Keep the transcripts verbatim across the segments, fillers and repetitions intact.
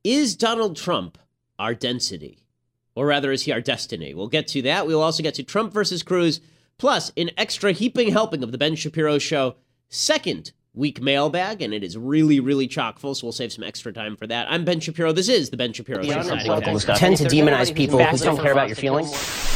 Is Donald Trump our density? Or rather, is he our destiny? We'll get to that. We'll also get to Trump versus Cruz, plus an extra heaping helping of the Ben Shapiro Show second week mailbag, and it is really, really chock full, so we'll save some extra time for that. I'm Ben Shapiro. This is the Ben Shapiro Show. Tend to demonize people who don't care about your feelings.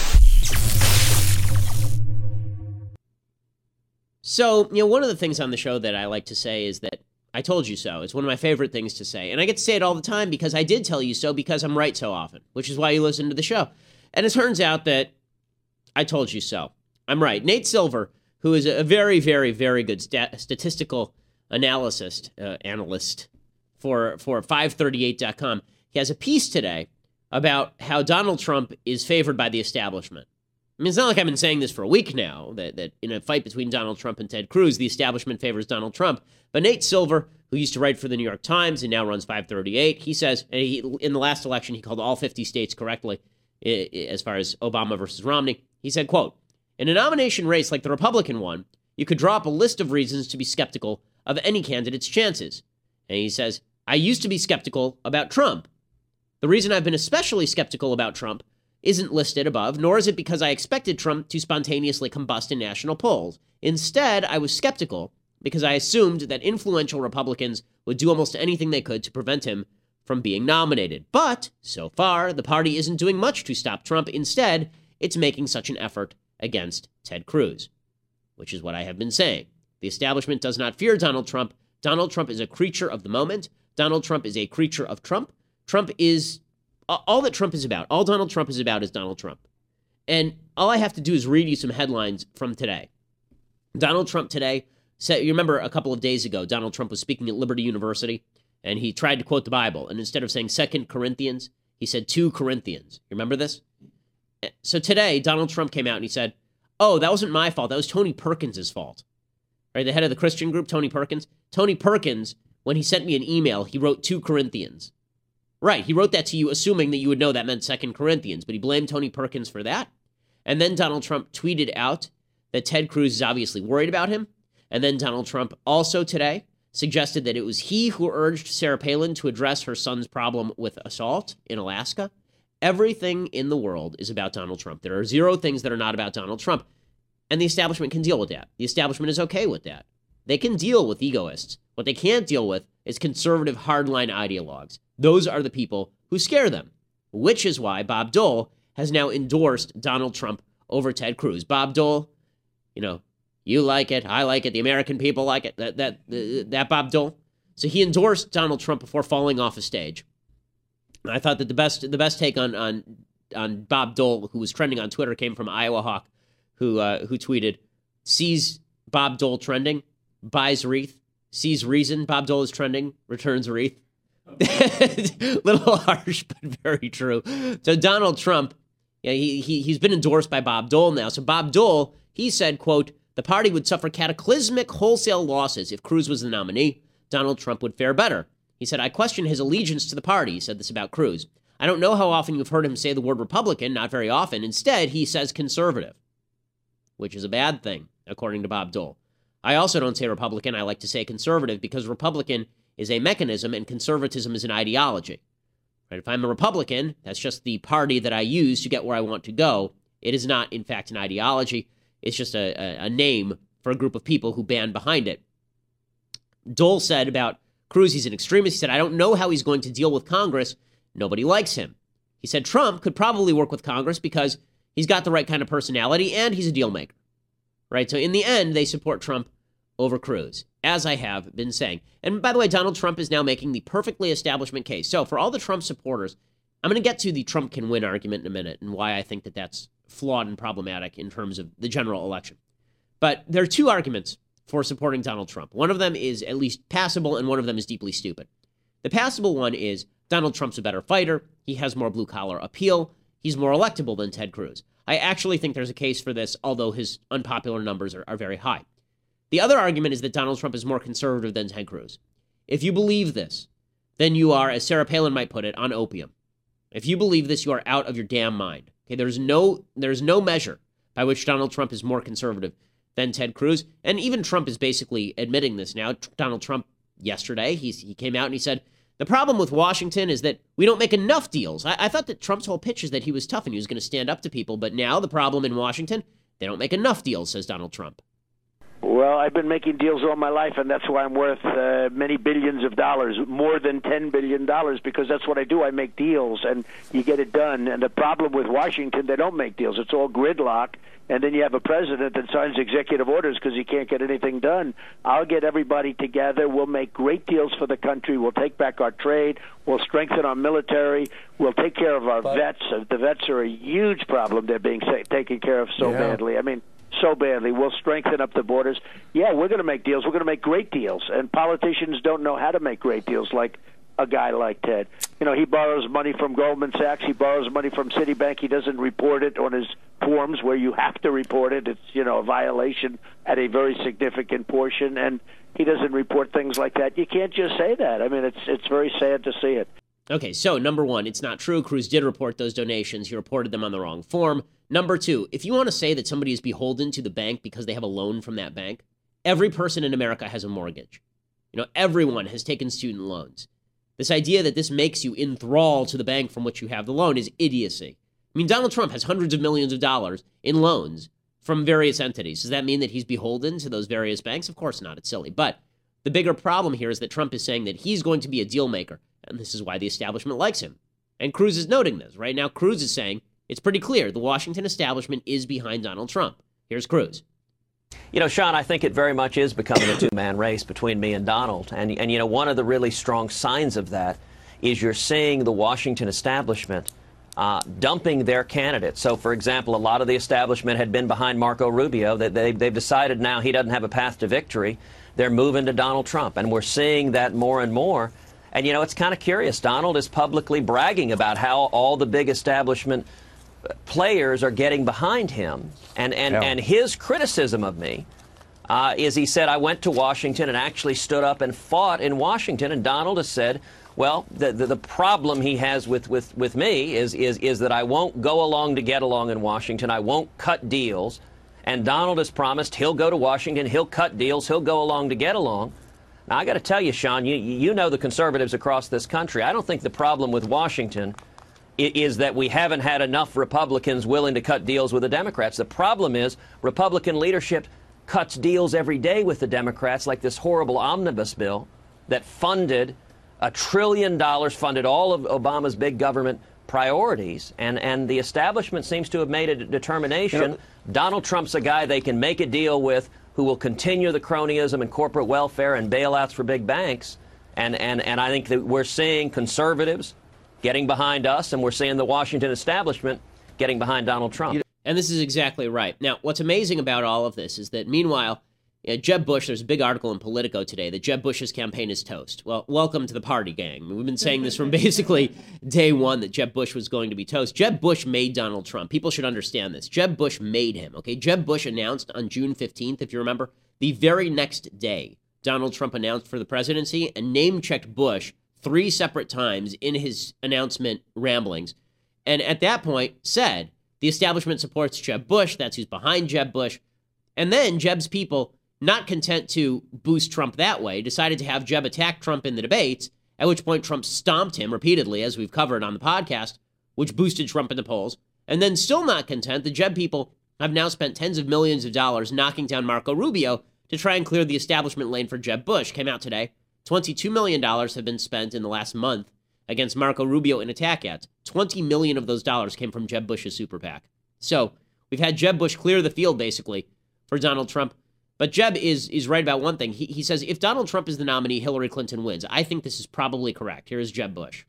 So, you know, one of the things on the show that I like to say is that I told you so. It's one of my favorite things to say. And I get to say it all the time because I did tell you so because I'm right so often, which is why you listen to the show. And it turns out that I told you so. I'm right. Nate Silver, who is a very, very, very good stat- statistical analyst, uh, analyst for, for five thirty-eight dot com, he has a piece today about how Donald Trump is favored by the establishment. I mean, it's not like I've been saying this for a week now, that, that in a fight between Donald Trump and Ted Cruz, the establishment favors Donald Trump. But Nate Silver, who used to write for the New York Times and now runs five thirty-eight, he says, and he, in the last election, he called all fifty states correctly as far as Obama versus Romney. He said, quote, in a nomination race like the Republican one, you could draw up a list of reasons to be skeptical of any candidate's chances. And he says, I used to be skeptical about Trump. The reason I've been especially skeptical about Trump isn't listed above, nor is it because I expected Trump to spontaneously combust in national polls. Instead, I was skeptical because I assumed that influential Republicans would do almost anything they could to prevent him from being nominated. But, so far, the party isn't doing much to stop Trump. Instead, it's making such an effort against Ted Cruz, which is what I have been saying. The establishment does not fear Donald Trump. Donald Trump is a creature of the moment. Donald Trump is a creature of Trump. Trump is all that Trump is about. All Donald Trump is about is Donald Trump. And all I have to do is read you some headlines from today. Donald Trump today said, you remember a couple of days ago, Donald Trump was speaking at Liberty University, and he tried to quote the Bible. And instead of saying Second Corinthians, he said two Corinthians. You remember this? So today, Donald Trump came out and he said, oh, that wasn't my fault. That was Tony Perkins' fault. Right? The head of the Christian group, Tony Perkins. Tony Perkins, when he sent me an email, he wrote two Corinthians. Right, he wrote that to you assuming that you would know that meant Second Corinthians, but he blamed Tony Perkins for that. And then Donald Trump tweeted out that Ted Cruz is obviously worried about him. And then Donald Trump also today suggested that it was he who urged Sarah Palin to address her son's problem with assault in Alaska. Everything in the world is about Donald Trump. There are zero things that are not about Donald Trump. And the establishment can deal with that. The establishment is okay with that. They can deal with egoists. What they can't deal with is conservative hardline ideologues. Those are the people who scare them, which is why Bob Dole has now endorsed Donald Trump over Ted Cruz. Bob Dole, you know, you like it, I like it, the American people like it, that that uh, that Bob Dole. So he endorsed Donald Trump before falling off a stage. And I thought that the best the best take on on on Bob Dole, who was trending on Twitter, came from Iowa Hawk, who uh, who tweeted, sees Bob Dole trending, buys wreath, sees reason Bob Dole is trending, returns wreath. Little harsh, but very true. So Donald Trump, yeah, he, he, he's been endorsed by Bob Dole now. So Bob Dole, he said, quote, the party would suffer cataclysmic wholesale losses if Cruz was the nominee. Donald Trump would fare better. He said, I question his allegiance to the party. He said this about Cruz. I don't know how often you've heard him say the word Republican, not very often. Instead, he says conservative, which is a bad thing, according to Bob Dole. I also don't say Republican. I like to say conservative because Republican is a mechanism and conservatism is an ideology. Right? If I'm a Republican, that's just the party that I use to get where I want to go. It is not, in fact, an ideology. It's just a, a, a name for a group of people who band behind it. Dole said about Cruz, he's an extremist. He said, I don't know how he's going to deal with Congress. Nobody likes him. He said Trump could probably work with Congress because he's got the right kind of personality and he's a deal maker. Right? So in the end, they support Trump over Cruz, as I have been saying. And by the way, Donald Trump is now making the perfectly establishment case. So for all the Trump supporters, I'm going to get to the Trump can win argument in a minute and why I think that that's flawed and problematic in terms of the general election. But there are two arguments for supporting Donald Trump. One of them is at least passable and one of them is deeply stupid. The passable one is Donald Trump's a better fighter. He has more blue-collar appeal. He's more electable than Ted Cruz. I actually think there's a case for this, although his unpopular numbers are, are very high. The other argument is that Donald Trump is more conservative than Ted Cruz. If you believe this, then you are, as Sarah Palin might put it, on opium. If you believe this, you are out of your damn mind. Okay, there's no there's no measure by which Donald Trump is more conservative than Ted Cruz, and even Trump is basically admitting this now. Donald Trump yesterday, he's, he came out and he said The problem with Washington is that we don't make enough deals. I, I thought that Trump's whole pitch is that he was tough and he was going to stand up to people, but now the problem in Washington, they don't make enough deals, says Donald Trump. Well, I've been making deals all my life, and that's why I'm worth uh, many billions of dollars, more than ten billion dollars, because that's what I do. I make deals, and you get it done. And the problem with Washington, they don't make deals. It's all gridlock, and then you have a president that signs executive orders because he can't get anything done. I'll get everybody together. We'll make great deals for the country. We'll take back our trade. We'll strengthen our military. We'll take care of our but, vets. The vets are a huge problem. They're being taken care of so yeah. badly. I mean, so badly. We'll strengthen up the borders. Yeah, we're going to make deals. We're going to make great deals. And politicians don't know how to make great deals like a guy like Ted. You know, he borrows money from Goldman Sachs. He borrows money from Citibank. He doesn't report it on his forms where you have to report it. It's, you know, a violation at a very significant portion. And he doesn't report things like that. You can't just say that. I mean, it's it's very sad to see it. Okay, so number one, it's not true. Cruz did report those donations. He reported them on the wrong form. Number two, if you want to say that somebody is beholden to the bank because they have a loan from that bank, every person in America has a mortgage. You know, everyone has taken student loans. This idea that this makes you in thrall to the bank from which you have the loan is idiocy. I mean, Donald Trump has hundreds of millions of dollars in loans from various entities. Does that mean that he's beholden to those various banks? Of course not. It's silly. But the bigger problem here is that Trump is saying that he's going to be a deal maker, and this is why the establishment likes him. And Cruz is noting this. Right now, Cruz is saying it's pretty clear the Washington establishment is behind Donald Trump. Here's Cruz. You know, Sean, I think it very much is becoming a two-man race between me and Donald. And, and, you know, one of the really strong signs of that is you're seeing the Washington establishment uh, dumping their candidates. So, for example, a lot of the establishment had been behind Marco Rubio. That they, they've decided now he doesn't have a path to victory. They're moving to Donald Trump. And we're seeing that more and more. And, you know, it's kind of curious. Donald is publicly bragging about how all the big establishment players are getting behind him. And, and, yeah. and his criticism of me uh, is he said, I went to Washington and actually stood up and fought in Washington. And Donald has said, well, the, the, the problem he has with, with, with me is, is, is that I won't go along to get along in Washington. I won't cut deals. And Donald has promised he'll go to Washington, he'll cut deals, he'll go along to get along. Now, I got to tell you, Sean, you, you know the conservatives across this country. I don't think the problem with Washington is that we haven't had enough Republicans willing to cut deals with the Democrats. The problem is Republican leadership cuts deals every day with the Democrats, like this horrible omnibus bill that funded a trillion dollars, funded all of Obama's big government priorities. And, and the establishment seems to have made a determination. You know, Donald Trump's a guy they can make a deal with who will continue the cronyism and corporate welfare and bailouts for big banks. And, and, and I think that we're seeing conservatives getting behind us, and we're seeing the Washington establishment getting behind Donald Trump. And this is exactly right. Now, what's amazing about all of this is that, meanwhile, you know, Jeb Bush, there's a big article in Politico today that Jeb Bush's campaign is toast. Well, welcome to the party, gang. We've been saying this from basically day one that Jeb Bush was going to be toast. Jeb Bush made Donald Trump. People should understand this. Jeb Bush made him, okay? Jeb Bush announced on June fifteenth, if you remember, the very next day, Donald Trump announced for the presidency and name-checked Bush three separate times in his announcement ramblings, and at that point said, the establishment supports Jeb Bush, that's who's behind Jeb Bush, and then Jeb's people, not content to boost Trump that way, decided to have Jeb attack Trump in the debates, at which point Trump stomped him repeatedly, as we've covered on the podcast, which boosted Trump in the polls, and then still not content, the Jeb people have now spent tens of millions of dollars knocking down Marco Rubio to try and clear the establishment lane for Jeb Bush. Came out today. twenty-two million dollars have been spent in the last month against Marco Rubio in attack ads. twenty million dollars of those dollars came from Jeb Bush's super PAC. So we've had Jeb Bush clear the field, basically, for Donald Trump. But Jeb is is right about one thing. He, he says, if Donald Trump is the nominee, Hillary Clinton wins. I think this is probably correct. Here is Jeb Bush.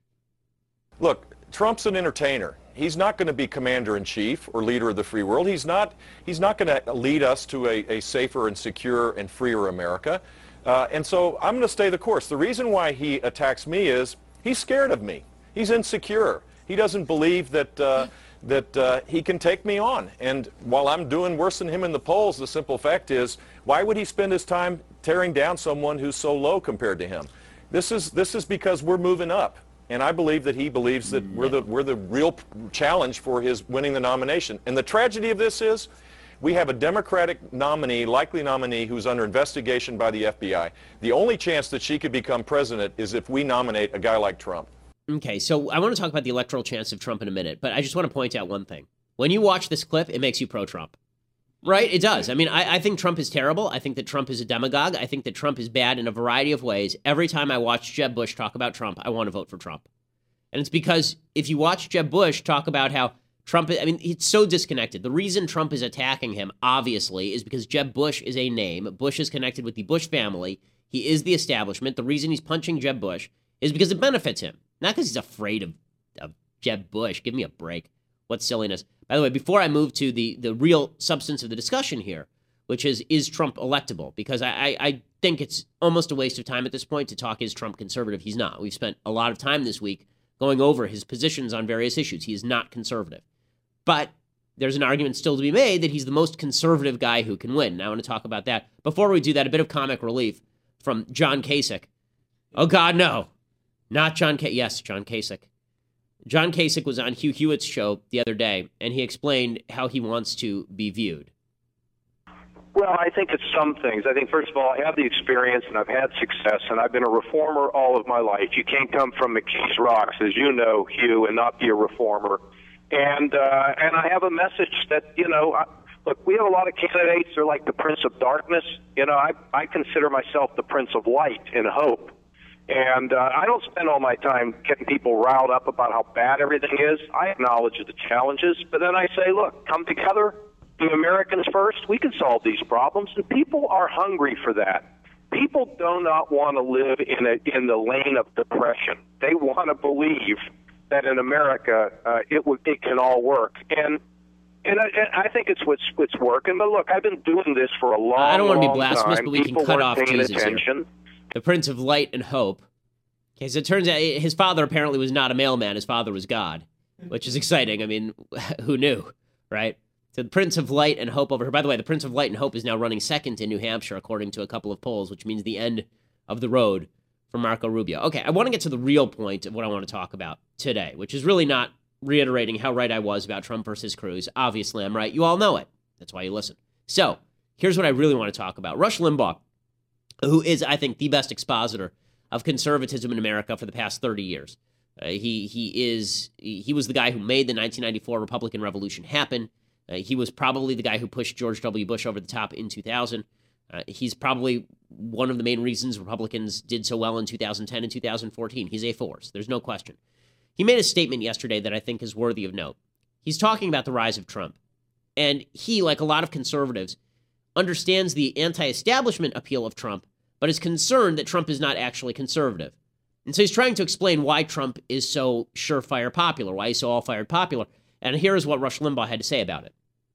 Look, Trump's an entertainer. He's not going to be commander-in-chief or leader of the free world. He's not, he's not going to lead us to a, a safer and secure and freer America. Uh, and so I'm going to stay the course. The reason why he attacks me is he's scared of me. He's insecure. He doesn't believe that uh, that uh, he can take me on. And while I'm doing worse than him in the polls, the simple fact is, why would he spend his time tearing down someone who's so low compared to him? This is this is because we're moving up. And I believe that he believes that we're the we're the real challenge for his winning the nomination. And the tragedy of this is, We have a Democratic nominee, likely nominee, who's under investigation by the F B I. The only chance that she could become president is if we nominate a guy like Trump. Okay, so I want to talk about the electoral chance of Trump in a minute, but I just want to point out one thing. When you watch this clip, it makes you pro-Trump. Right? It does. I mean, I, I think Trump is terrible. I think that Trump is a demagogue. I think that Trump is bad in a variety of ways. Every time I watch Jeb Bush talk about Trump, I want to vote for Trump. And it's because if you watch Jeb Bush talk about how Trump, I mean, it's so disconnected. The reason Trump is attacking him, obviously, is because Jeb Bush is a name. Bush is connected with the Bush family. He is the establishment. The reason he's punching Jeb Bush is because it benefits him, not because he's afraid of, of Jeb Bush. Give me a break. What silliness. By the way, before I move to the, the real substance of the discussion here, which is, is Trump electable? Because I, I, I think it's almost a waste of time at this point to talk, is Trump conservative? He's not. We've spent a lot of time this week going over his positions on various issues. He is not conservative. But there's an argument still to be made that he's the most conservative guy who can win. Now I want to talk about that. Before we do that, a bit of comic relief from John Kasich. Oh, God, no. Not John Kasich. Yes, John Kasich. John Kasich was on Hugh Hewitt's show the other day, and he explained how he wants to be viewed. Well, I think it's some things. I think, first of all, I have the experience, and I've had success, and I've been a reformer all of my life. You can't come from McKees Rocks, as you know, Hugh, and not be a reformer. And uh, and I have a message that, you know, I, look, we have a lot of candidates. They're like the Prince of Darkness. You know, I, I consider myself the Prince of Light and Hope. And uh, I don't spend all my time getting people riled up about how bad everything is. I acknowledge the challenges, but then I say, look, come together, do Americans first. We can solve these problems, and people are hungry for that. People do not want to live in a, in the lane of depression. They want to believe that in America uh, it would it can all work, and and I, and I think it's what's what's working. But look, I've been doing this for a long, I don't want to be long blasphemous, time. but we People can cut weren't off paying Jesus attention. here. The Prince of Light and Hope. Okay, so it turns out his father apparently was not a mailman. His father was God, which is exciting. I mean, who knew, right? So the Prince of Light and Hope over here. By the way, the Prince of Light and Hope is now running second in New Hampshire, according to a couple of polls, which means the end of the road for Marco Rubio. Okay, I want to get to the real point of what I want to talk about today, which is really not reiterating how right I was about Trump versus Cruz. Obviously, I'm right. You all know it. That's why you listen. So here's what I really want to talk about. Rush Limbaugh, who is, I think, the best expositor of conservatism in America for the past thirty years. Uh, he he is he was the guy who made the nineteen ninety-four Republican Revolution happen. Uh, he was probably the guy who pushed George W. Bush over the top in two thousand. Uh, he's probably one of the main reasons Republicans did so well in two thousand ten and two thousand fourteen. He's a force. There's no question. He made a statement yesterday that I think is worthy of note. He's talking about the rise of Trump. And he, like a lot of conservatives, understands the anti-establishment appeal of Trump, but is concerned that Trump is not actually conservative. And so he's trying to explain why Trump is so surefire popular, why he's so all-fired popular. And here is what Rush Limbaugh had to say about it.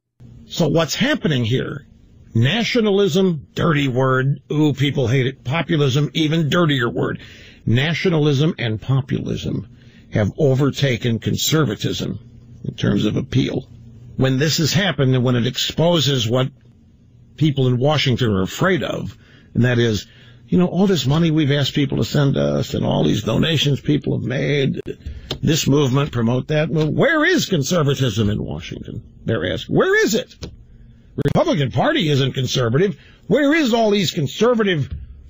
So what's happening here? Nationalism, dirty word. Ooh, people hate it. Populism, even dirtier word. Nationalism and populism have overtaken conservatism in terms of appeal. When this has happened, and when it exposes what people in Washington are afraid of, and that is, you know, all this money we've asked people to send us and all these donations people have made, this movement, promote that. Well, where is conservatism in Washington? They're asking. Where is it? The Republican Party isn't conservative. Where is all these conservative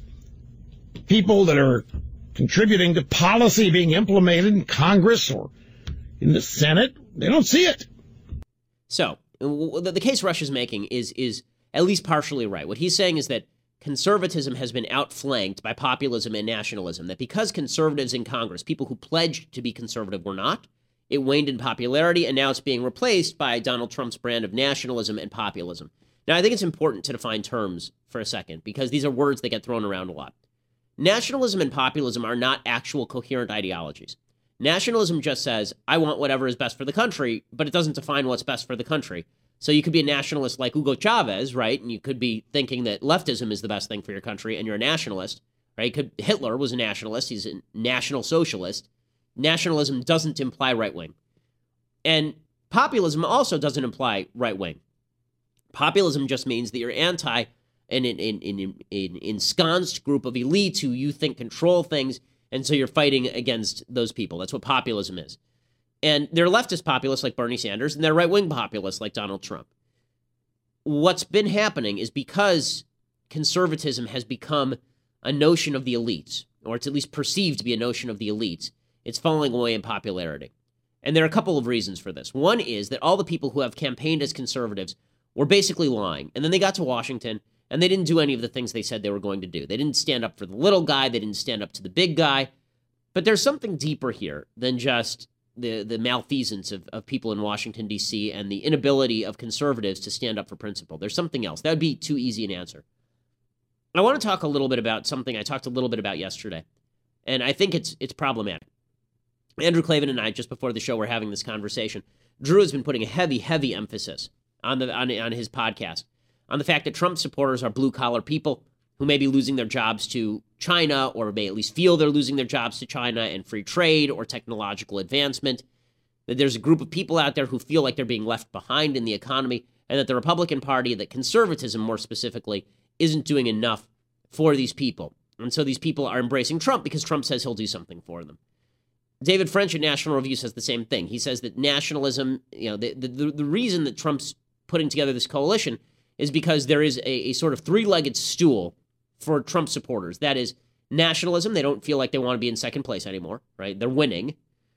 people that are contributing to policy being implemented in Congress or in the Senate? They don't see it. So the, the case Rush is making is is at least partially right. What he's saying is that conservatism has been outflanked by populism and nationalism, that because conservatives in Congress, people who pledged to be conservative, were not, it waned in popularity, and now it's being replaced by Donald Trump's brand of nationalism and populism. Now, I think it's important to define terms for a second, because these are words that get thrown around a lot. Nationalism and populism are not actual coherent ideologies. Nationalism just says, I want whatever is best for the country, but it doesn't define what's best for the country. So you could be a nationalist like Hugo Chavez, right? And you could be thinking that leftism is the best thing for your country, and you're a nationalist, right? Could, Hitler was a nationalist. He's a national socialist. Nationalism doesn't imply right-wing. And populism also doesn't imply right-wing. Populism just means that you're anti an, an, an, an, an ensconced group of elites who you think control things, and so you're fighting against those people. That's what populism is. And there are leftist populists like Bernie Sanders, and there are right-wing populists like Donald Trump. what's been happening is because conservatism has become a notion of the elites, or it's at least perceived to be a notion of the elites, it's falling away in popularity. And there are a couple of reasons for this. One is that all the people who have campaigned as conservatives were basically lying. And then they got to Washington, and they didn't do any of the things they said they were going to do. They didn't stand up for the little guy. They didn't stand up to the big guy. But there's something deeper here than just the, the malfeasance of, of people in Washington, D C, and the inability of conservatives to stand up for principle. There's something else. That would be too easy an answer. I want to talk a little bit about something I talked a little bit about yesterday, and I think it's it's problematic. Andrew Klavan and I, just before the show, were having this conversation. Drew has been putting a heavy, heavy emphasis on the on, on his podcast on the fact that Trump supporters are blue-collar people who may be losing their jobs to China, or may at least feel they're losing their jobs to China and free trade or technological advancement. That there's a group of people out there who feel like they're being left behind in the economy, and that the Republican Party, that conservatism more specifically, isn't doing enough for these people. And so these people are embracing Trump because Trump says he'll do something for them. David French at National Review says the same thing. He says that nationalism, you know, the, the, the reason that Trump's putting together this coalition is because there is a, a sort of three-legged stool for Trump supporters. That is nationalism. They don't feel like they want to be in second place anymore, right? They're winning.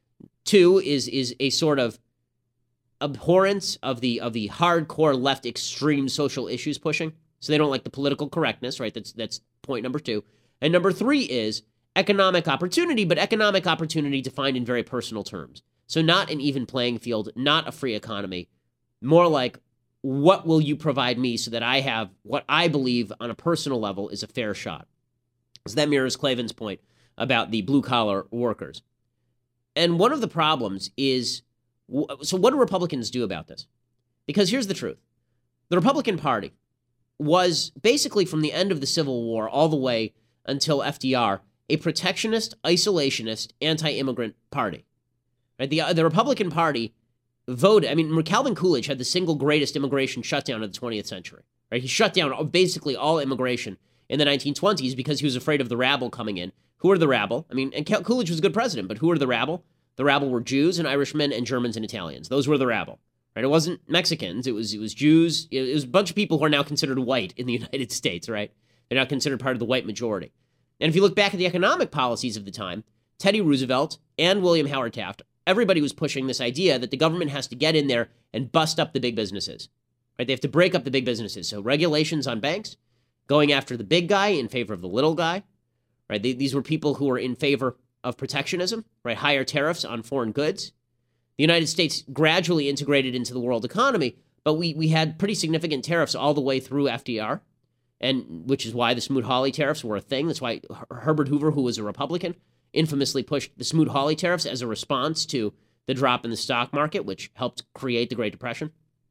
Two is is a sort of abhorrence of the of the hardcore left extreme social issues pushing. So they don't like the political correctness, right? That's that's point number two. And number three is economic opportunity, but economic opportunity defined in very personal terms. So not an even playing field, not a free economy, more like, what will you provide me so that I have what I believe on a personal level is a fair shot? So that mirrors Klavan's point about the blue-collar workers. And one of the problems is, so what do Republicans do about this? Because here's the truth. The Republican Party was basically from the end of the Civil War all the way until F D R, a protectionist, isolationist, anti-immigrant party. Right? The, the Republican Party voted, I mean, Calvin Coolidge had the single greatest immigration shutdown of the twentieth century. Right? He shut down basically all immigration in the nineteen twenties because he was afraid of the rabble coming in. Who are the rabble? I mean, and Coolidge was a good president, but who are the rabble? The rabble were Jews and Irishmen and Germans and Italians. Those were the rabble. Right? It wasn't Mexicans. It was it was Jews. It was a bunch of people who are now considered white in the United States, right? They're now considered part of the white majority. And if you look back at the economic policies of the time, Teddy Roosevelt and William Howard Taft, everybody was pushing this idea that the government has to get in there and bust up the big businesses. Right? They have to break up the big businesses. So regulations on banks, going after the big guy in favor of the little guy. Right? They, these were people who were in favor of protectionism, right? Higher tariffs on foreign goods. The United States gradually integrated into the world economy, but we we had pretty significant tariffs all the way through F D R, and which is why the Smoot-Hawley tariffs were a thing. That's why Herbert Hoover, who was a Republican, infamously pushed the Smoot-Hawley tariffs as a response to the drop in the stock market, which helped create the Great Depression.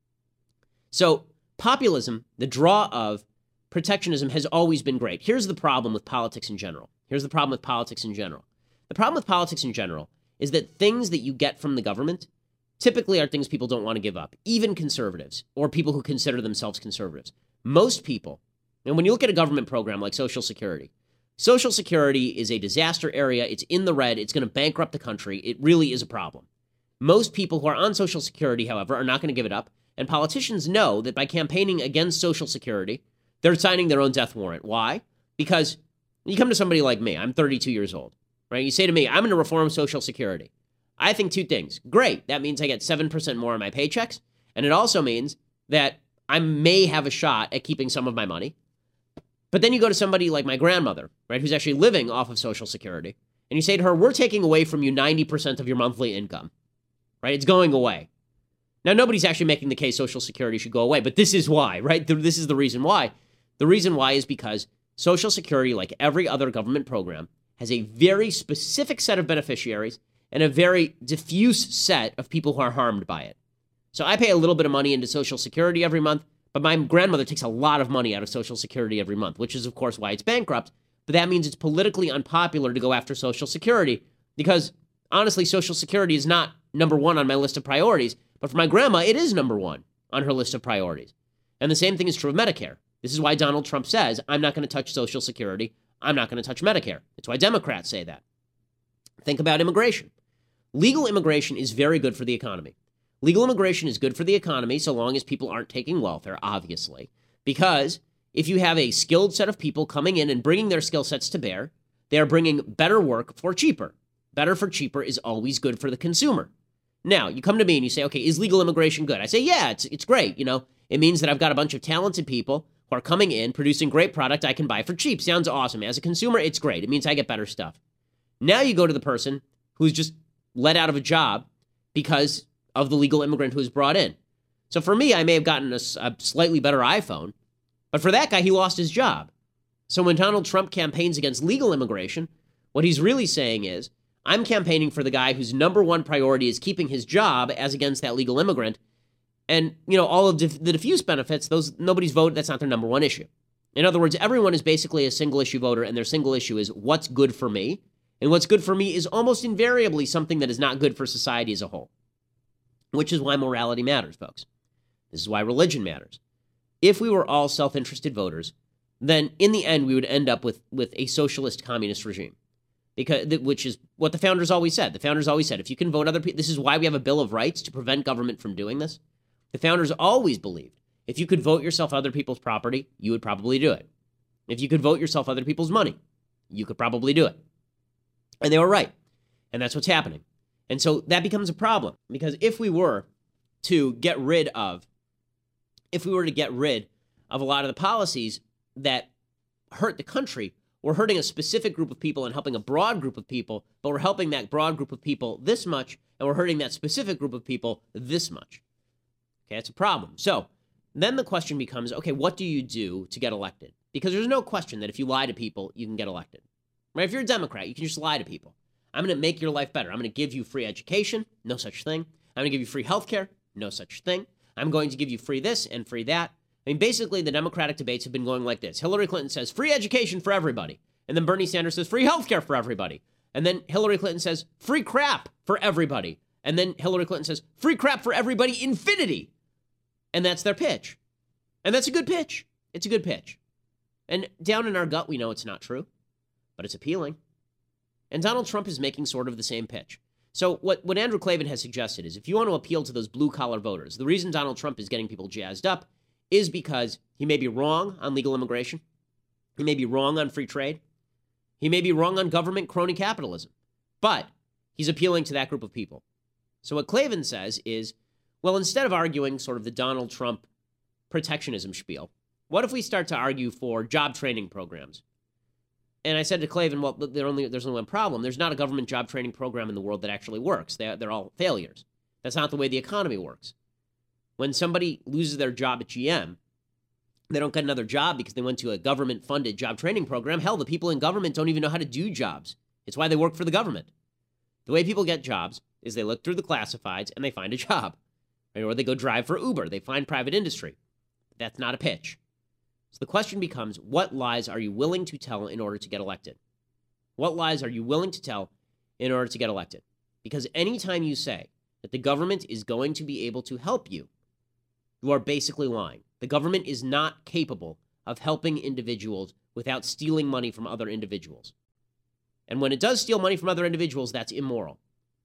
So populism, the draw of protectionism, has always been great. Here's the problem with politics in general. Here's the problem with politics in general. The problem with politics in general is that things that you get from the government typically are things people don't want to give up, even conservatives or people who consider themselves conservatives. Most people, and when you look at a government program like Social Security, Social Security is a disaster area. It's in the red. It's going to bankrupt the country. It really is a problem. Most people who are on Social Security, however, are not going to give it up. And politicians know that by campaigning against Social Security, they're signing their own death warrant. Why? Because you come to somebody like me. I'm thirty-two years old. Right? You say to me, I'm going to reform Social Security. I think two things. Great. That means I get seven percent more on my paychecks. And it also means that I may have a shot at keeping some of my money. But then you go to somebody like my grandmother, right, who's actually living off of Social Security, and you say to her, we're taking away from you ninety percent of your monthly income. Right? It's going away. Now, nobody's actually making the case Social Security should go away, but this is why, right? This is the reason why. The reason why is because Social Security, like every other government program, has a very specific set of beneficiaries and a very diffuse set of people who are harmed by it. So I pay a little bit of money into Social Security every month, but my grandmother takes a lot of money out of Social Security every month, which is, of course, why it's bankrupt. But that means it's politically unpopular to go after Social Security because, honestly, Social Security is not number one on my list of priorities, but for my grandma, it is number one on her list of priorities. And the same thing is true of Medicare. This is why Donald Trump says, I'm not going to touch Social Security. I'm not going to touch Medicare. It's why Democrats say that. Think about immigration. Legal immigration is very good for the economy. Legal immigration is good for the economy so long as people aren't taking welfare, obviously, because if you have a skilled set of people coming in and bringing their skill sets to bear, they are bringing better work for cheaper. Better for cheaper is always good for the consumer. Now, you come to me and you say, okay, is legal immigration good? I say, yeah, it's it's great. You know, it means that I've got a bunch of talented people who are coming in, producing great product I can buy for cheap. Sounds awesome. As a consumer, it's great. It means I get better stuff. Now you go to the person who's just let out of a job because of the legal immigrant who was brought in. So for me, I may have gotten a, a slightly better iPhone, but for that guy, he lost his job. So when Donald Trump campaigns against legal immigration, what he's really saying is, I'm campaigning for the guy whose number one priority is keeping his job as against that legal immigrant. And, you know, all of the diffuse benefits, those nobody's vote, that's not their number one issue. In other words, everyone is basically a single issue voter, and their single issue is what's good for me. And what's good for me is almost invariably something that is not good for society as a whole, which is why morality matters, folks. This is why religion matters. If we were all self-interested voters, then in the end, we would end up with, with a socialist communist regime, because which is what the founders always said. The founders always said, if you can vote other people, this is why we have a Bill of Rights to prevent government from doing this. The founders always believed if you could vote yourself other people's property, you would probably do it. If you could vote yourself other people's money, you could probably do it. And they were right. And that's what's happening. And so that becomes a problem, because if we were to get rid of, if we were to get rid of a lot of the policies that hurt the country, we're hurting a specific group of people and helping a broad group of people, but we're helping that broad group of people this much, and we're hurting that specific group of people this much. Okay, that's a problem. So then the question becomes, okay, what do you do to get elected? Because there's no question that if you lie to people, you can get elected. Right? If you're a Democrat, you can just lie to people. I'm going to make your life better. I'm going to give you free education. No such thing. I'm going to give you free health care. No such thing. I'm going to give you free this and free that. I mean, basically, the Democratic debates have been going like this. Hillary Clinton says free education for everybody. And then Bernie Sanders says free health care for everybody. And then Hillary Clinton says free crap for everybody. And then Hillary Clinton says free crap for everybody, infinity. And that's their pitch. And that's a good pitch. It's a good pitch. And down in our gut, we know it's not true, but it's appealing. And Donald Trump is making sort of the same pitch. So what, what Andrew Klavan has suggested is if you want to appeal to those blue-collar voters, the reason Donald Trump is getting people jazzed up is because he may be wrong on legal immigration. He may be wrong on free trade. He may be wrong on government crony capitalism. But he's appealing to that group of people. So what Klavan says is, well, instead of arguing sort of the Donald Trump protectionism spiel, what if we start to argue for job training programs? And I said to Klavan, well, only, there's only one problem. There's not a government job training program in the world that actually works. They're, they're all failures. That's not the way the economy works. When somebody loses their job at G M, they don't get another job because they went to a government-funded job training program. Hell, the people in government don't even know how to do jobs. It's why they work for the government. The way people get jobs is they look through the classifieds and they find a job. Right? Or they go drive for Uber. They find private industry. That's not a pitch. So the question becomes, what lies are you willing to tell in order to get elected? What lies are you willing to tell in order to get elected? Because anytime you say that the government is going to be able to help you, you are basically lying. The government is not capable of helping individuals without stealing money from other individuals. And when it does steal money from other individuals, that's immoral.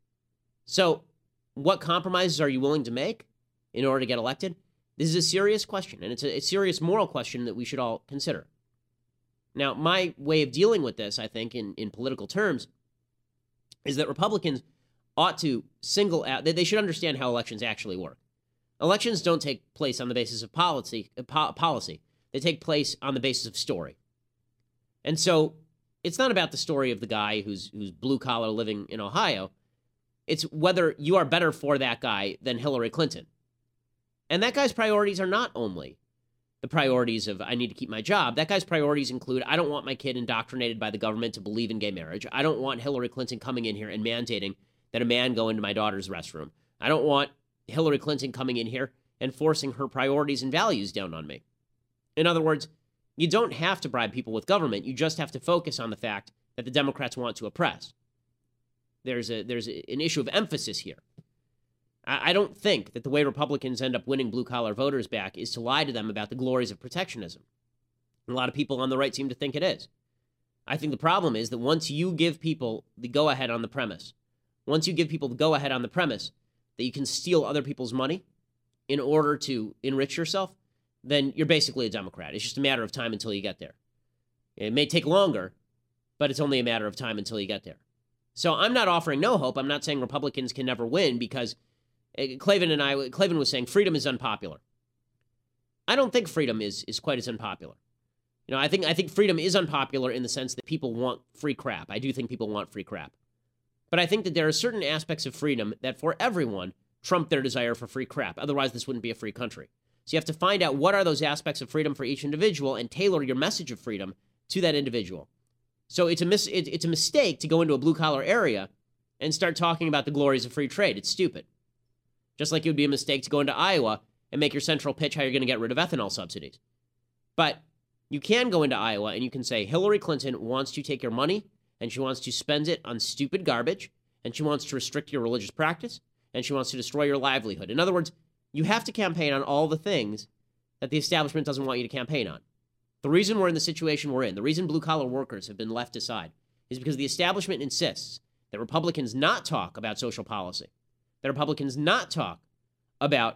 So what compromises are you willing to make in order to get elected? This is a serious question, and it's a, a serious moral question that we should all consider. Now, my way of dealing with this, I think, in, in political terms, is that Republicans ought to single out, they, they should understand how elections actually work. Elections don't take place on the basis of policy, po- policy. They take place on the basis of story. And so it's not about the story of the guy who's who's blue-collar living in Ohio. It's whether you are better for that guy than Hillary Clinton. And that guy's priorities are not only the priorities of, I need to keep my job. That guy's priorities include, I don't want my kid indoctrinated by the government to believe in gay marriage. I don't want Hillary Clinton coming in here and mandating that a man go into my daughter's restroom. I don't want Hillary Clinton coming in here and forcing her priorities and values down on me. In other words, you don't have to bribe people with government. You just have to focus on the fact that the Democrats want to oppress. There's a there's a, an issue of emphasis here. I don't think that the way Republicans end up winning blue-collar voters back is to lie to them about the glories of protectionism. A lot of people on the right seem to think it is. I think the problem is that once you give people the go-ahead on the premise, once you give people the go-ahead on the premise that you can steal other people's money in order to enrich yourself, then you're basically a Democrat. It's just a matter of time until you get there. It may take longer, but it's only a matter of time until you get there. So I'm not offering no hope. I'm not saying Republicans can never win because Klavan and I, Klavan was saying freedom is unpopular. I don't think freedom is is quite as unpopular. You know, I think I think freedom is unpopular in the sense that people want free crap. I do think people want free crap. But I think that there are certain aspects of freedom that for everyone trump their desire for free crap. Otherwise, this wouldn't be a free country. So you have to find out what are those aspects of freedom for each individual and tailor your message of freedom to that individual. So it's a mis- it, it's a mistake to go into a blue-collar area and start talking about the glories of free trade. It's stupid. Just like it would be a mistake to go into Iowa and make your central pitch how you're going to get rid of ethanol subsidies. But you can go into Iowa and you can say, Hillary Clinton wants to take your money and she wants to spend it on stupid garbage, and she wants to restrict your religious practice, and she wants to destroy your livelihood. In other words, you have to campaign on all the things that the establishment doesn't want you to campaign on. The reason we're in the situation we're in, the reason blue-collar workers have been left aside, is because the establishment insists that Republicans not talk about social policy, that Republicans not talk about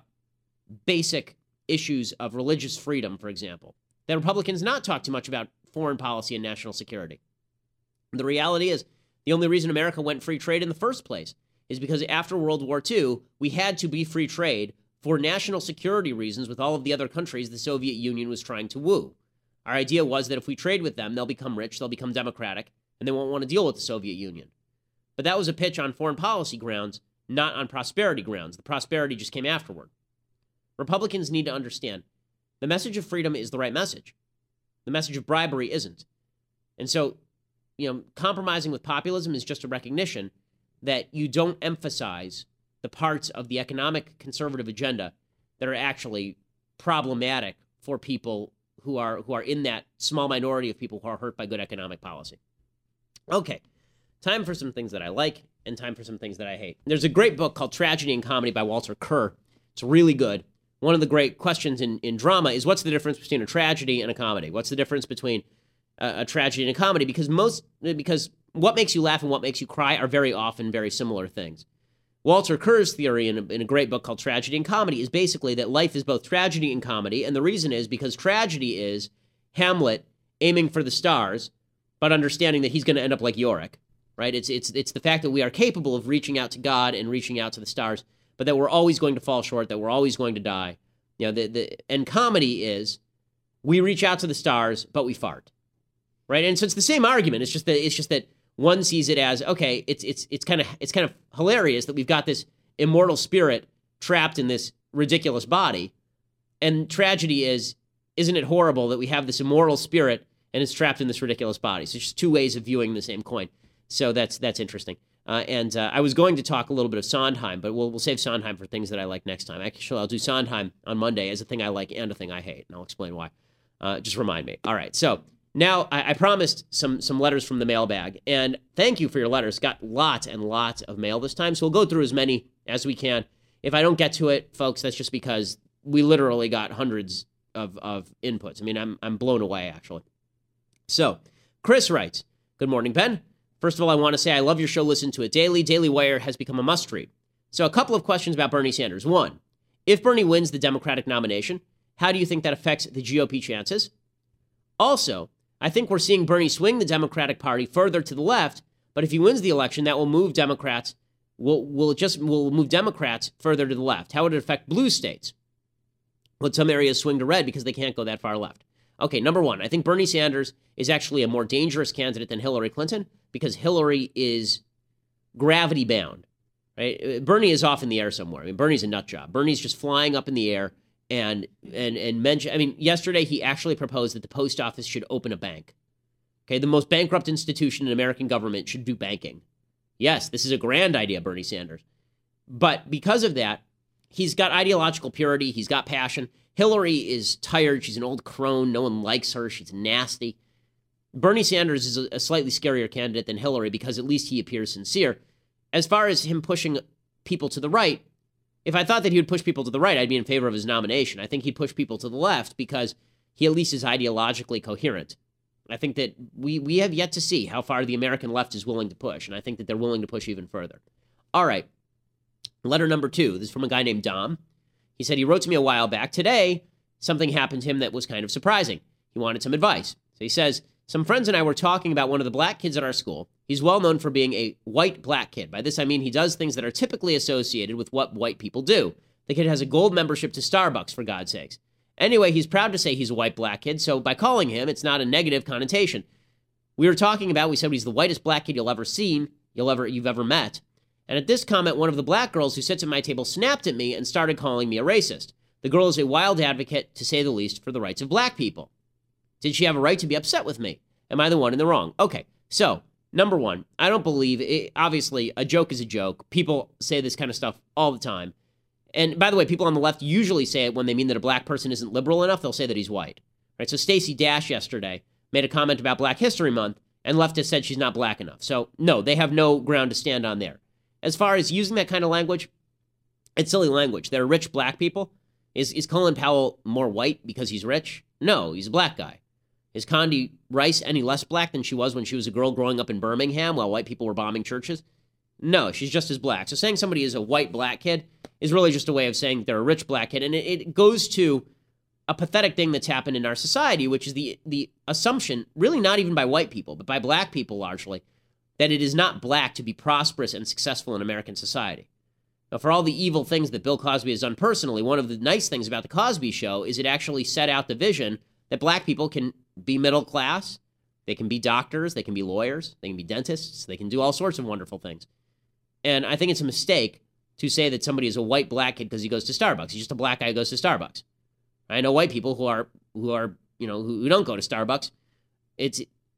basic issues of religious freedom, for example, that Republicans not talk too much about foreign policy and national security. The reality is, the only reason America went free trade in the first place is because after World War Two, we had to be free trade for national security reasons with all of the other countries the Soviet Union was trying to woo. Our idea was that if we trade with them, they'll become rich, they'll become democratic, and they won't want to deal with the Soviet Union. But that was a pitch on foreign policy grounds, not on prosperity grounds. The prosperity just came afterward. Republicans need to understand the message of freedom is the right message. The message of bribery isn't. And so, you know, compromising with populism is just a recognition that you don't emphasize the parts of the economic conservative agenda that are actually problematic for people who are who are in that small minority of people who are hurt by good economic policy. Okay, time for some things that I like and time for some things that I hate. There's a great book called Tragedy and Comedy by Walter Kerr. It's really good. One of the great questions in, in drama is what's the difference between a tragedy and a comedy? What's the difference between a, a tragedy and a comedy? Because most because what makes you laugh and what makes you cry are very often very similar things. Walter Kerr's theory in a, in a great book called Tragedy and Comedy is basically that life is both tragedy and comedy, and the reason is because tragedy is Hamlet aiming for the stars, but understanding that he's going to end up like Yorick, right? It's it's it's the fact that we are capable of reaching out to God and reaching out to the stars, but that we're always going to fall short, that we're always going to die. You know, the the and comedy is we reach out to the stars, but we fart, right? And so it's the same argument. It's just that it's just that. One sees it as, okay, it's it's it's kind of it's kind of hilarious that we've got this immortal spirit trapped in this ridiculous body. And tragedy is, isn't it horrible that we have this immortal spirit and it's trapped in this ridiculous body? So it's just two ways of viewing the same coin. So that's that's interesting. Uh, and uh, I was going to talk a little bit of Sondheim, but we'll we'll save Sondheim for things that I like next time. Actually, I'll do Sondheim on Monday as a thing I like and a thing I hate, and I'll explain why. Uh, just remind me. All right, so. Now, I, I promised some some letters from the mailbag, and thank you for your letters. Got lots and lots of mail this time, so we'll go through as many as we can. If I don't get to it, folks, that's just because we literally got hundreds of, of inputs. I mean, I'm I'm blown away, actually. So, Chris writes, good morning, Ben. First of all, I want to say I love your show, listen to it daily. Daily Wire has become a must-read. So a couple of questions about Bernie Sanders. One, if Bernie wins the Democratic nomination, how do you think that affects the G O P chances? Also, I think we're seeing Bernie swing the Democratic Party further to the left, but if he wins the election, that will move Democrats, will will just will move Democrats further to the left. How would it affect blue states? Would some areas swing to red because they can't go that far left? Okay, number one, I think Bernie Sanders is actually a more dangerous candidate than Hillary Clinton because Hillary is gravity bound. Right? Bernie is off in the air somewhere. I mean, Bernie's a nut job. Bernie's just flying up in the air. And and and mention. I mean, yesterday he actually proposed that the post office should open a bank. Okay, the most bankrupt institution in American government should do banking. Yes, this is a grand idea, Bernie Sanders. But because of that, he's got ideological purity. He's got passion. Hillary is tired. She's an old crone. No one likes her. She's nasty. Bernie Sanders is a, a slightly scarier candidate than Hillary because at least he appears sincere. As far as him pushing people to the right, if I thought that he would push people to the right, I'd be in favor of his nomination. I think he'd push people to the left because he at least is ideologically coherent. I think that we we have yet to see how far the American left is willing to push, and I think that they're willing to push even further. All right. Letter number two, this is from a guy named Dom. He said he wrote to me a while back. Today, something happened to him that was kind of surprising. He wanted some advice. So he says, some friends and I were talking about one of the black kids at our school. He's well known for being a white black kid. By this, I mean he does things that are typically associated with what white people do. The kid has a gold membership to Starbucks, for God's sakes. Anyway, he's proud to say he's a white black kid, so by calling him, it's not a negative connotation. We were talking about, we said he's the whitest black kid you'll ever seen, you'll ever, you've ever met. And at this comment, one of the black girls who sits at my table snapped at me and started calling me a racist. The girl is a wild advocate, to say the least, for the rights of black people. Did she have a right to be upset with me? Am I the one in the wrong? Okay, so, number one, I don't believe, it, obviously, a joke is a joke. People say this kind of stuff all the time. And by the way, people on the left usually say it when they mean that a black person isn't liberal enough, they'll say that he's white. Right? So Stacey Dash yesterday made a comment about Black History Month, and leftists said she's not black enough. So, no, they have no ground to stand on there. As far as using that kind of language, it's silly language. They're rich black people. Is is Colin Powell more white because he's rich? No, he's a black guy. Is Condi Rice any less black than she was when she was a girl growing up in Birmingham while white people were bombing churches? No, she's just as black. So saying somebody is a white black kid is really just a way of saying they're a rich black kid. And it, it goes to a pathetic thing that's happened in our society, which is the the assumption, really not even by white people, but by black people largely, that it is not black to be prosperous and successful in American society. Now, for all the evil things that Bill Cosby has done personally, one of the nice things about The Cosby Show is it actually set out the vision that black people can be middle class, they can be doctors, they can be lawyers, they can be dentists, they can do all sorts of wonderful things. And I think it's a mistake to say that somebody is a white black kid because he goes to Starbucks. He's just a black guy who goes to Starbucks. I know white people who are, who are you know, who, who don't go to Starbucks. It's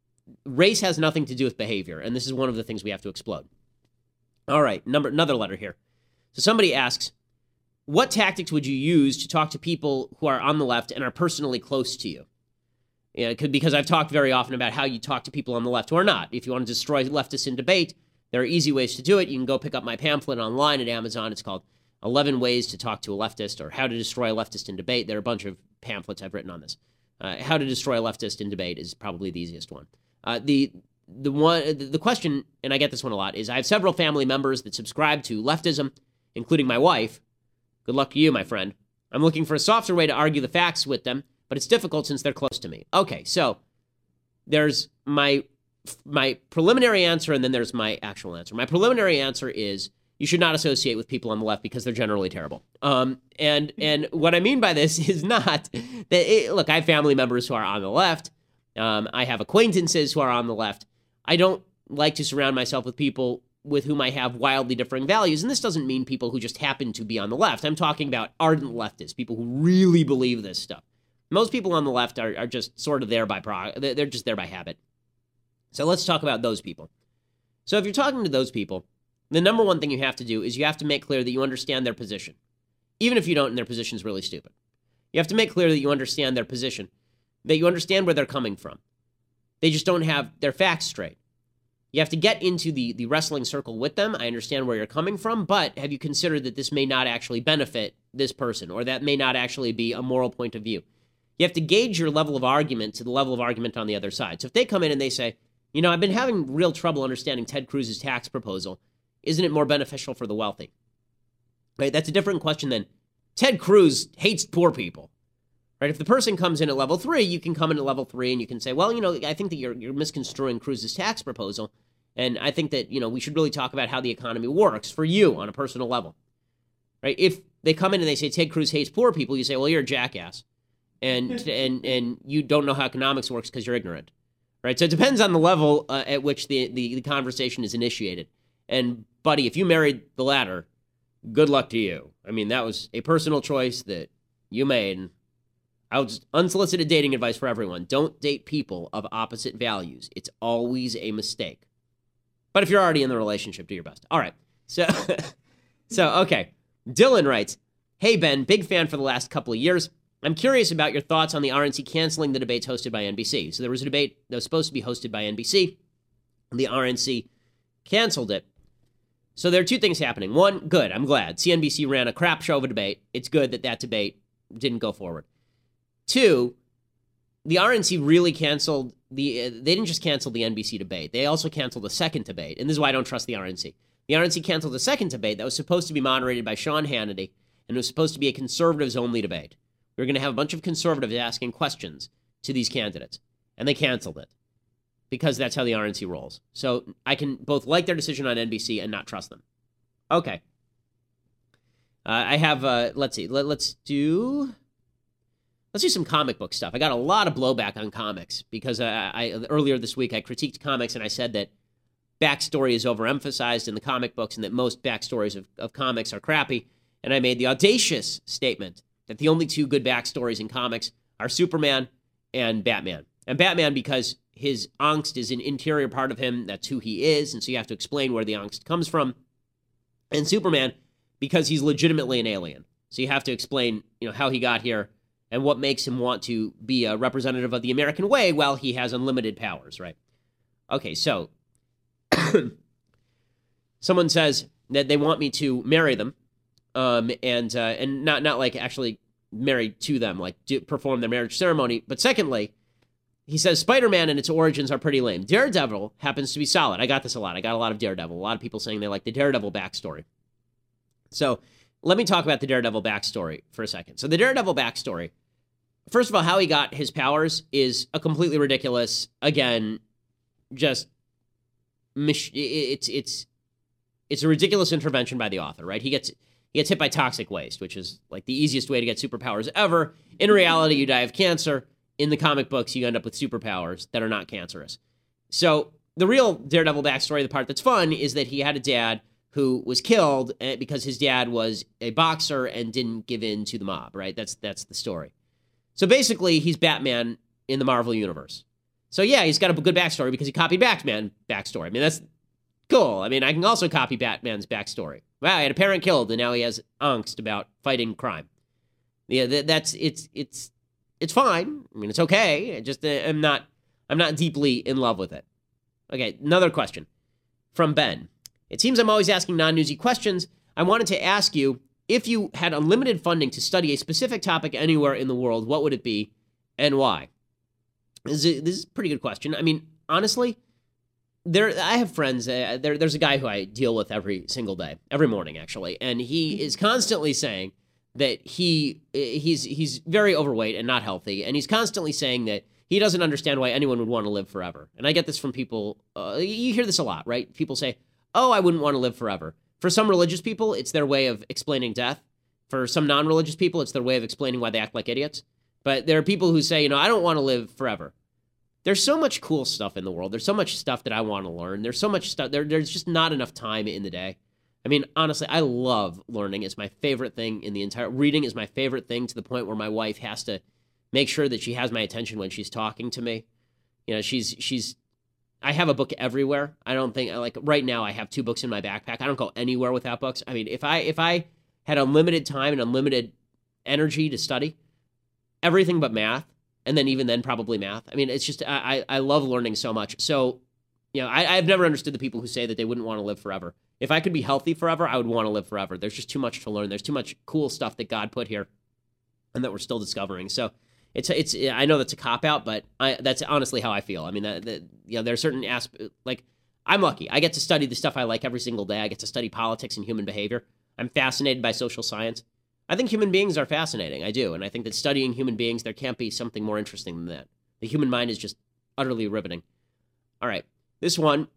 race has nothing to do with behavior, and this is one of the things we have to explode. All right, number another letter here. So somebody asks, what tactics would you use to talk to people who are on the left and are personally close to you? Yeah, it could, because I've talked very often about how you talk to people on the left who are not. If you want to destroy leftists in debate, there are easy ways to do it. You can go pick up my pamphlet online at Amazon. It's called eleven Ways to Talk to a Leftist, or How to Destroy a Leftist in Debate. There are a bunch of pamphlets I've written on this. Uh, How to Destroy a Leftist in Debate is probably the easiest one. Uh, the the one the question, and I get this one a lot, is I have several family members that subscribe to leftism, including my wife. Good luck to you, my friend. I'm looking for a softer way to argue the facts with them, but it's difficult since they're close to me. Okay, so there's my my preliminary answer, and then there's my actual answer. My preliminary answer is you should not associate with people on the left because they're generally terrible. Um, and and what I mean by this is not that, it, look, I have family members who are on the left. Um, I have acquaintances who are on the left. I don't like to surround myself with people with whom I have wildly differing values. And this doesn't mean people who just happen to be on the left. I'm talking about ardent leftists, people who really believe this stuff. Most people on the left are, are just sort of there by pro- they're just there by habit. So let's talk about those people. So if you're talking to those people, the number one thing you have to do is you have to make clear that you understand their position. Even if you don't and their position is really stupid. You have to make clear that you understand their position, that you understand where they're coming from. They just don't have their facts straight. You have to get into the, the wrestling circle with them. I understand where you're coming from, but have you considered that this may not actually benefit this person, or that may not actually be a moral point of view? You have to gauge your level of argument to the level of argument on the other side. So if they come in and they say, you know, I've been having real trouble understanding Ted Cruz's tax proposal. Isn't it more beneficial for the wealthy? Right? That's a different question than Ted Cruz hates poor people. Right? If the person comes in at level three, you can come in at level three and you can say, well, you know, I think that you're you're misconstruing Cruz's tax proposal. And I think that, you know, we should really talk about how the economy works for you on a personal level. Right? If they come in and they say Ted Cruz hates poor people, you say, well, you're a jackass. And and and you don't know how economics works because you're ignorant. Right? So it depends on the level uh, at which the, the, the conversation is initiated. And buddy, if you married the latter, good luck to you. I mean, that was a personal choice that you made. I'll just unsolicited dating advice for everyone. Don't date people of opposite values. It's always a mistake. But if you're already in the relationship, do your best. All right. So, so okay. Dylan writes, hey, Ben, big fan for the last couple of years. I'm curious about your thoughts on the R N C canceling the debates hosted by N B C. So there was a debate that was supposed to be hosted by N B C. The R N C canceled it. So there are two things happening. One, good. I'm glad. C N B C ran a crap show of a debate. It's good that that debate didn't go forward. Two, the R N C really canceled the, uh, they didn't just cancel the N B C debate. They also canceled the second debate. And this is why I don't trust the R N C. The R N C canceled the second debate that was supposed to be moderated by Sean Hannity, and it was supposed to be a conservatives-only debate. We were going to have a bunch of conservatives asking questions to these candidates, and they canceled it because that's how the R N C rolls. So I can both like their decision on N B C and not trust them. Okay. Uh, I have, uh, let's see, Let, let's do... Let's do some comic book stuff. I got a lot of blowback on comics because I, I earlier this week I critiqued comics and I said that backstory is overemphasized in the comic books and that most backstories of, of comics are crappy. And I made the audacious statement that the only two good backstories in comics are Superman and Batman. And Batman because his angst is an interior part of him. That's who he is. And so you have to explain where the angst comes from. And Superman because he's legitimately an alien. So you have to explain, you know, how he got here and what makes him want to be a representative of the American way while he has unlimited powers, right? Okay, so someone says that they want me to marry them, um, and uh, and not not like actually marry to them, like do, perform their marriage ceremony. But secondly, he says Spider-Man and its origins are pretty lame. Daredevil happens to be solid. I got this a lot. I got a lot of Daredevil. A lot of people saying they like the Daredevil backstory. So let me talk about the Daredevil backstory for a second. So the Daredevil backstory, first of all, how he got his powers is a completely ridiculous, again, just, it's it's it's a ridiculous intervention by the author, right? He gets he gets hit by toxic waste, which is like the easiest way to get superpowers ever. In reality, you die of cancer. In the comic books, you end up with superpowers that are not cancerous. So the real Daredevil backstory, the part that's fun, is that he had a dad who was killed because his dad was a boxer and didn't give in to the mob, right? That's that's the story. So basically, he's Batman in the Marvel Universe. So yeah, he's got a good backstory because he copied Batman backstory. I mean, that's cool. I mean, I can also copy Batman's backstory. Wow, he had a parent killed, and now he has angst about fighting crime. Yeah, that's it's it's it's fine. I mean, it's okay. I just uh, I'm not I'm not deeply in love with it. Okay, another question from Ben. It seems I'm always asking non-newsy questions. I wanted to ask you, if you had unlimited funding to study a specific topic anywhere in the world, what would it be and why? This is a, this is a pretty good question. I mean, honestly, there I have friends. Uh, there, there's a guy who I deal with every single day, every morning, actually, and he is constantly saying that he he's he's very overweight and not healthy, and he's constantly saying that he doesn't understand why anyone would want to live forever. And I get this from people. Uh, you hear this a lot, right? People say, oh, I wouldn't want to live forever. For some religious people, it's their way of explaining death. For some non-religious people, it's their way of explaining why they act like idiots. But there are people who say, you know, I don't want to live forever. There's so much cool stuff in the world. There's so much stuff that I want to learn. There's so much stuff. There, there's just not enough time in the day. I mean, honestly, I love learning. It's my favorite thing in the entire... Reading is my favorite thing to the point where my wife has to make sure that she has my attention when she's talking to me. You know, she's... she's I have a book everywhere. I don't think, like, right now I have two books in my backpack. I don't go anywhere without books. I mean, if I if I had unlimited time and unlimited energy to study, everything but math, and then even then probably math. I mean, it's just, I, I love learning so much. So, you know, I, I've never understood the people who say that they wouldn't want to live forever. If I could be healthy forever, I would want to live forever. There's just too much to learn. There's too much cool stuff that God put here and that we're still discovering. So it's, it's, I know that's a cop-out, but I, that's honestly how I feel. I mean, that, that, you know, there are certain aspects, like, I'm lucky. I get to study the stuff I like every single day. I get to study politics and human behavior. I'm fascinated by social science. I think human beings are fascinating. I do. And I think that studying human beings, there can't be something more interesting than that. The human mind is just utterly riveting. All right. This one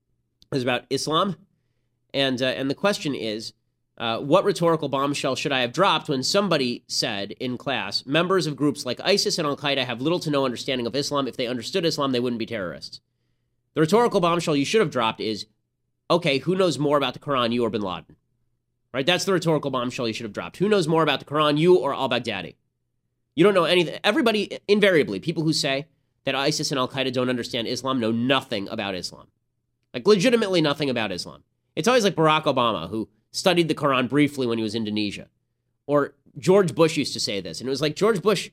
is about Islam. And, uh, and the question is, uh, what rhetorical bombshell should I have dropped when somebody said in class, members of groups like ISIS and Al-Qaeda have little to no understanding of Islam. If they understood Islam, they wouldn't be terrorists. The rhetorical bombshell you should have dropped is, okay, who knows more about the Quran, you or bin Laden? Right? That's the rhetorical bombshell you should have dropped. Who knows more about the Quran, you or al-Baghdadi? You don't know anything. Everybody, invariably, people who say that ISIS and Al-Qaeda don't understand Islam know nothing about Islam. Like, legitimately nothing about Islam. It's always like Barack Obama, who studied the Quran briefly when he was in Indonesia. Or George Bush used to say this. And it was like, George Bush,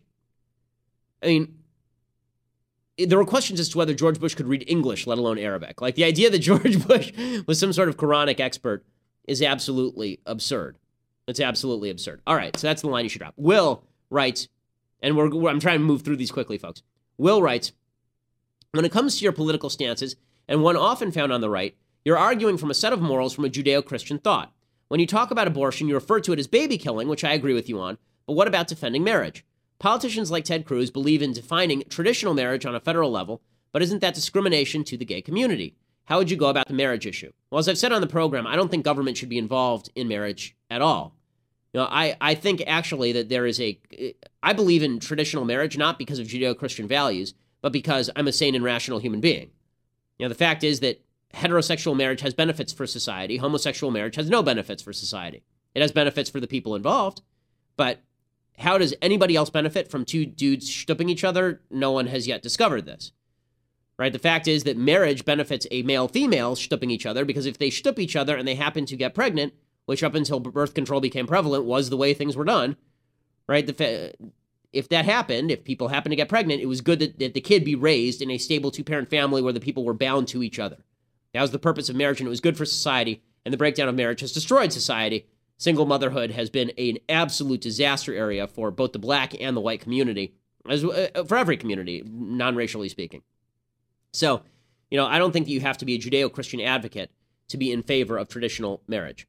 I mean, there were questions as to whether George Bush could read English, let alone Arabic. Like, the idea that George Bush was some sort of Quranic expert is absolutely absurd. It's absolutely absurd. All right, so that's the line you should drop. Will writes, and we're, we're I'm trying to move through these quickly, folks. Will writes, when it comes to your political stances, and one often found on the right, You're arguing from a set of morals from a Judeo-Christian thought. When you talk about abortion, you refer to it as baby killing, which I agree with you on, but what about defending marriage? Politicians like Ted Cruz believe in defining traditional marriage on a federal level, but isn't that discrimination to the gay community? How would you go about the marriage issue? Well, as I've said on the program, I don't think government should be involved in marriage at all. You know, I, I think actually that there is a, I believe in traditional marriage, not because of Judeo-Christian values, but because I'm a sane and rational human being. You know, the fact is that heterosexual marriage has benefits for society. Homosexual marriage has no benefits for society. It has benefits for the people involved, but how does anybody else benefit from two dudes shtupping each other? No one has yet discovered this, right? The fact is that marriage benefits a male-female shtupping each other, because if they shtup each other and they happen to get pregnant, which up until birth control became prevalent was the way things were done, right? The fa- if that happened, if people happened to get pregnant, it was good that, that the kid be raised in a stable two-parent family where the people were bound to each other. That was the purpose of marriage, and it was good for society, and the breakdown of marriage has destroyed society. Single motherhood has been an absolute disaster area for both the black and the white community, as uh, for every community, non-racially speaking. So, you know, I don't think that you have to be a Judeo-Christian advocate to be in favor of traditional marriage.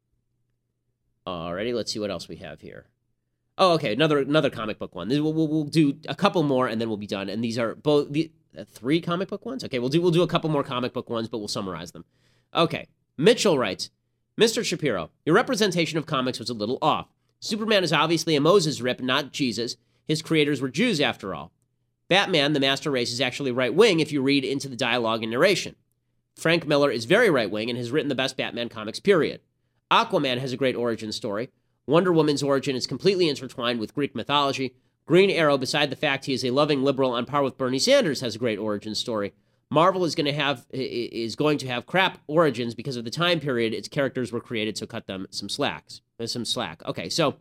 Alrighty, let's see what else we have here. Oh, okay, another another comic book one. We'll, we'll, we'll do a couple more, and then we'll be done. And these are both the uh, three comic book ones. Okay, we'll do we'll do a couple more comic book ones, but we'll summarize them. Okay, Mitchell writes, Mister Shapiro, your representation of comics was a little off. Superman is obviously a Moses rip, not Jesus. His creators were Jews, after all. Batman, the master race, is actually right-wing if you read into the dialogue and narration. Frank Miller is very right-wing and has written the best Batman comics, period. Aquaman has a great origin story. Wonder Woman's origin is completely intertwined with Greek mythology. Green Arrow, beside the fact he is a loving liberal on par with Bernie Sanders, has a great origin story. Marvel is going to have is going to have crap origins because of the time period its characters were created, so cut them some slacks. Some slack. Okay, so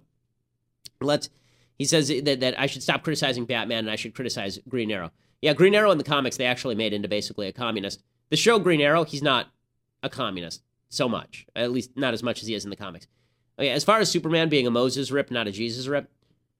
let's. He says that, that I should stop criticizing Batman and I should criticize Green Arrow. Yeah, Green Arrow in the comics they actually made into basically a communist. The show Green Arrow, he's not a communist so much, at least not as much as he is in the comics. Okay, as far as Superman being a Moses rip, not a Jesus rip.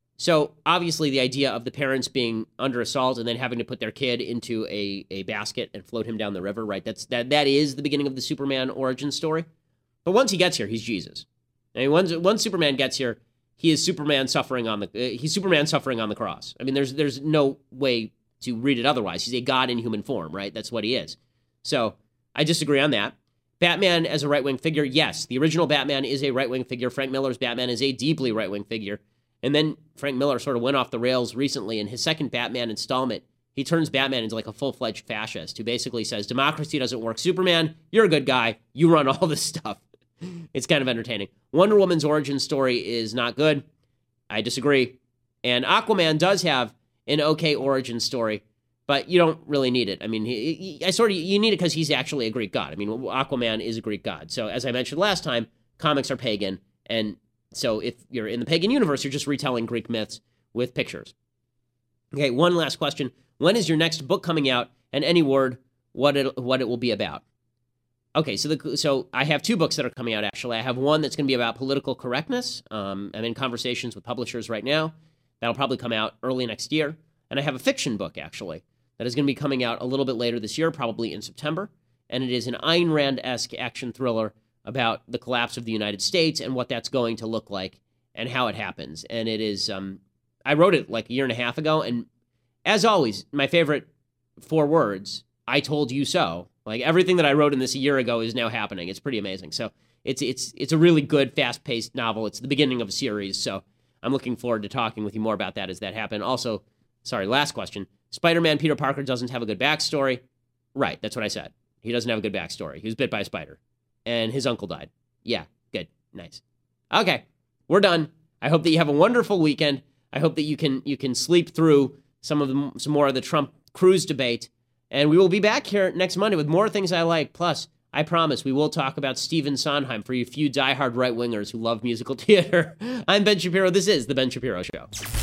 So obviously the idea of the parents being under assault and then having to put their kid into a, a basket and float him down the river, right? That's that that is the beginning of the Superman origin story. But once he gets here, he's Jesus. I mean, once once Superman gets here, he is Superman suffering on the uh, he's Superman suffering on the cross. I mean, there's there's no way to read it otherwise. He's a god in human form, right? That's what he is. So I disagree on that. Batman as a right-wing figure, yes. The original Batman is a right-wing figure. Frank Miller's Batman is a deeply right-wing figure. And then Frank Miller sort of went off the rails recently in his second Batman installment. He turns Batman into like a full-fledged fascist who basically says, democracy doesn't work. Superman, you're a good guy. You run all this stuff. It's kind of entertaining. Wonder Woman's origin story is not good. I disagree. And Aquaman does have an okay origin story, but you don't really need it. I mean, he, he, I sort of you need it because he's actually a Greek god. I mean, Aquaman is a Greek god. So as I mentioned last time, comics are pagan, and so if you're in the pagan universe, you're just retelling Greek myths with pictures. Okay, one last question: when is your next book coming out? And any word what it what it will be about? Okay, so the so I have two books that are coming out. Actually, I have one that's going to be about political correctness. Um, I'm in conversations with publishers right now. That'll probably come out early next year. And I have a fiction book actually that is going to be coming out a little bit later this year, probably in September. And it is an Ayn Rand-esque action thriller about the collapse of the United States and what that's going to look like and how it happens. And it is, um, I wrote it like a year and a half ago. And as always, my favorite four words, I told you so. Like everything that I wrote in this a year ago is now happening. It's pretty amazing. So it's it's it's a really good, fast-paced novel. It's the beginning of a series. So I'm looking forward to talking with you more about that as that happens. Also, sorry, last question. Spider-Man Peter Parker doesn't have a good backstory. Right, that's what I said. He doesn't have a good backstory. He was bit by a spider. And his uncle died. Yeah, good. Nice. Okay, we're done. I hope that you have a wonderful weekend. I hope that you can you can sleep through some of the, some more of the Trump Cruz debate. And we will be back here next Monday with more things I like. Plus, I promise we will talk about Stephen Sondheim for you few diehard right-wingers who love musical theater. I'm Ben Shapiro. This is The Ben Shapiro Show.